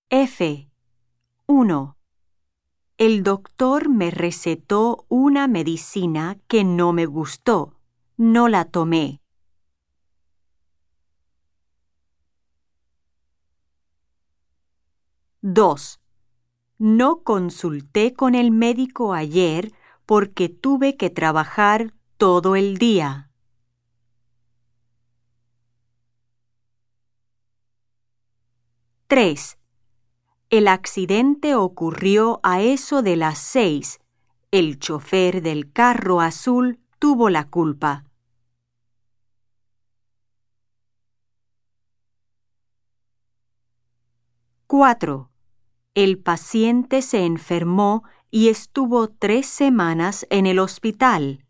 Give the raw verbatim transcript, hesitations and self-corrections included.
F. uno. El doctor me recetó una medicina que no me gustó. No la tomé. dos. No consulté con el médico ayer porque tuve que trabajar todo el día. tres. El accidente ocurrió a eso de las seis. El chofer del carro azul tuvo la culpa. cuatro. El paciente se enfermó y estuvo tres semanas en el hospital.